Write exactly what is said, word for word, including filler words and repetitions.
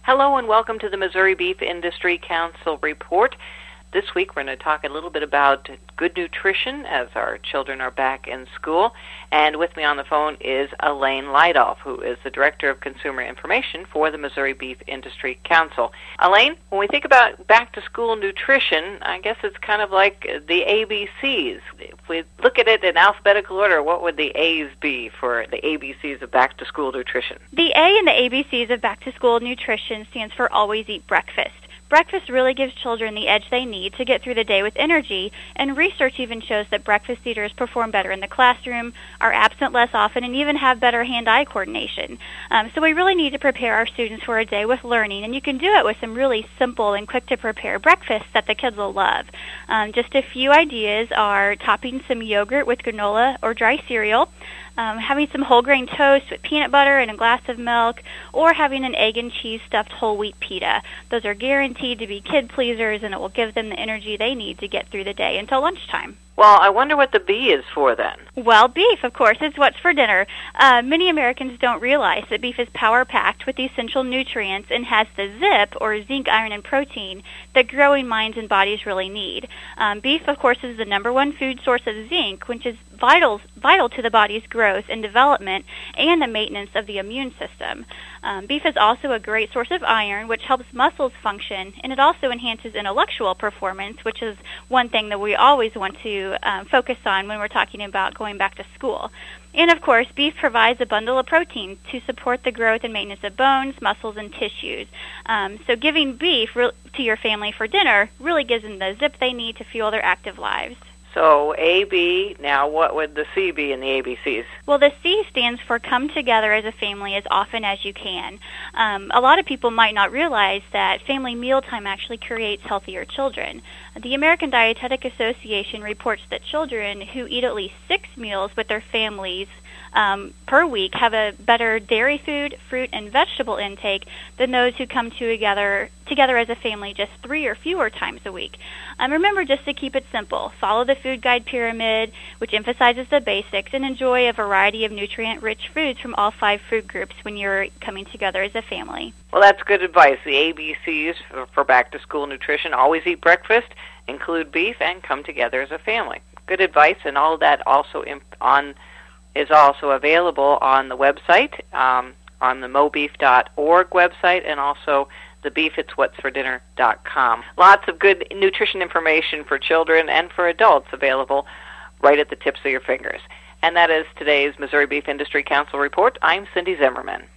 Hello and welcome to the Missouri Beef Industry Council Report. This week we're going to talk a little bit about good nutrition as our children are back in school. And with me on the phone is Elaine Lidoff, who is the Director of Consumer Information for the Missouri Beef Industry Council. Elaine, when we think about back-to-school nutrition, I guess it's kind of like the A B Cs. If we look at it in alphabetical order, what would the A's be for the A B Cs of back-to-school nutrition? The A in the A B Cs of back-to-school nutrition stands for always eat breakfast. Breakfast really gives children the edge they need to get through the day with energy, and research even shows that breakfast eaters perform better in the classroom, are absent less often, and even have better hand-eye coordination. Um, so we really need to prepare our students for a day with learning, and you can do it with some really simple and quick-to-prepare breakfasts that the kids will love. Um, just a few ideas are topping some yogurt with granola or dry cereal, Um, having some whole grain toast with peanut butter and a glass of milk, or having an egg and cheese stuffed whole wheat pita. Those are guaranteed to be kid pleasers, and it will give them the energy they need to get through the day until lunchtime. Well, I wonder what the B is for then. Well, beef, of course, is what's for dinner. Uh, many Americans don't realize that beef is power-packed with essential nutrients and has the zip, or zinc, iron, and protein, that growing minds and bodies really need. Um, beef, of course, is the number one food source of zinc, which is vital, vital to the body's growth and development and the maintenance of the immune system. Um, beef is also a great source of iron, which helps muscles function, and it also enhances intellectual performance, which is one thing that we always want to um, focus on when we're talking about going back to school. And, of course, beef provides a bundle of protein to support the growth and maintenance of bones, muscles, and tissues. Um, so giving beef re- to your family for dinner really gives them the zip they need to fuel their active lives. So A, B, now what would the C be in the A B Cs? Well, the C stands for come together as a family as often as you can. Um, a lot of people might not realize that family mealtime actually creates healthier children. The American Dietetic Association reports that children who eat at least six meals with their families Um, per week have a better dairy food, fruit, and vegetable intake than those who come together together as a family just three or fewer times a week. Um, remember just to keep it simple. Follow the food guide pyramid, which emphasizes the basics, and enjoy a variety of nutrient-rich foods from all five food groups when you're coming together as a family. Well, that's good advice. The A B Cs for, for back-to-school nutrition: always eat breakfast, include beef, and come together as a family. Good advice, and all of that also imp- on is also available on the website, um, on the mo beef dot org website, and also the beef it's what's for dinner dot com. Lots of good nutrition information for children and for adults available right at the tips of your fingers. And that is today's Missouri Beef Industry Council Report. I'm Cindy Zimmerman.